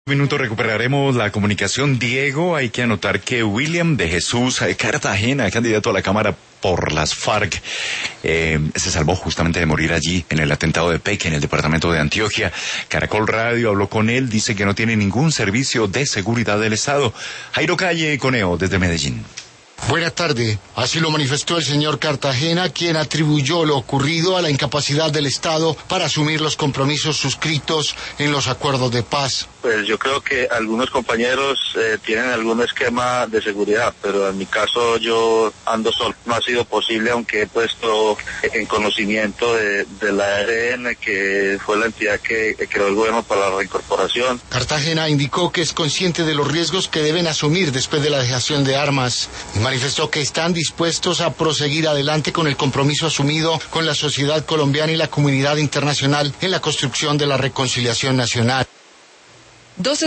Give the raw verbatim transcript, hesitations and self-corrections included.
Minuto recuperaremos la comunicación. Diego, hay que anotar que William de Jesús Cartagena, candidato a la Cámara por las FARC, eh, se salvó justamente de morir allí en el atentado de Peque, en el departamento de Antioquia. Caracol Radio habló con él, dice que no tiene ningún servicio de seguridad del Estado. Jairo Calle Coneo, desde Medellín. Buenas tardes. Así lo manifestó el señor Cartagena, quien atribuyó lo ocurrido a la incapacidad del Estado para asumir los compromisos suscritos en los acuerdos de paz. Pues yo creo que algunos compañeros eh, tienen algún esquema de seguridad, pero en mi caso yo ando solo. No ha sido posible, aunque he puesto en conocimiento de, de la A R N, que fue la entidad que creó el gobierno para la reincorporación. Cartagena indicó que es consciente de los riesgos que deben asumir después de la dejación de armas y manifestó que están dispuestos a proseguir adelante con el compromiso asumido con la sociedad colombiana y la comunidad internacional en la construcción de la reconciliación nacional.